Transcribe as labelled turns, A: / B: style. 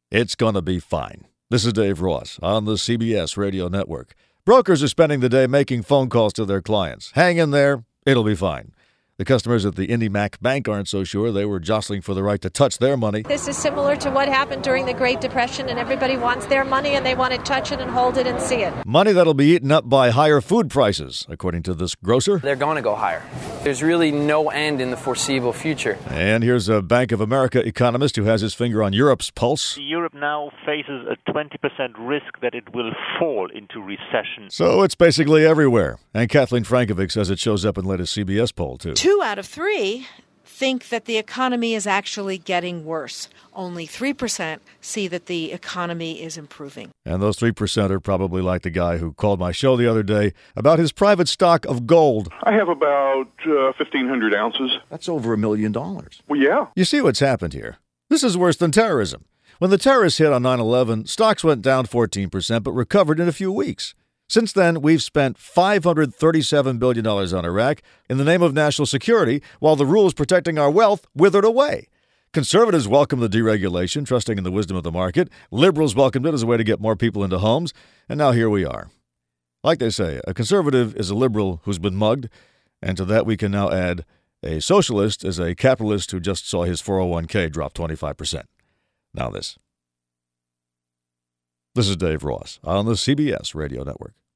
A: It's going to be fine. This is Dave Ross on the CBS Radio Network. Brokers are spending the day making phone calls to their clients. Hang in there. It'll be fine. The customers at the IndyMac Bank aren't so sure. They were jostling for the right to touch their money.
B: This is similar to what happened during the Great Depression, and everybody wants their money and they want to touch it and hold it and see it.
A: Money that'll be eaten up by higher food prices, according to this grocer.
C: They're going to go higher. There's really no end in the foreseeable future.
A: And here's a Bank of America economist who has his finger on Europe's pulse.
D: Europe now faces a 20% risk that it will fall into recession.
A: So it's basically everywhere. And Kathleen Frankovic says it shows up in latest CBS poll, too.
E: 2 out of 3 think that the economy is actually getting worse. Only 3% see that the economy is improving.
A: And those 3% are probably like the guy who called my show the other day about his private stock of gold.
F: I have about 1,500 ounces.
G: That's over $1 million.
F: Well, yeah.
A: You see what's happened here? This is worse than terrorism. When the terrorists hit on 9/11, stocks went down 14% but recovered in a few weeks. Since then, we've spent $537 billion on Iraq in the name of national security, while the rules protecting our wealth withered away. Conservatives welcomed the deregulation, trusting in the wisdom of the market. Liberals welcomed it as a way to get more people into homes. And now here we are. Like they say, a conservative is a liberal who's been mugged. And to that we can now add a socialist is a capitalist who just saw his 401k drop 25%. Now this. This is Dave Ross on the CBS Radio Network.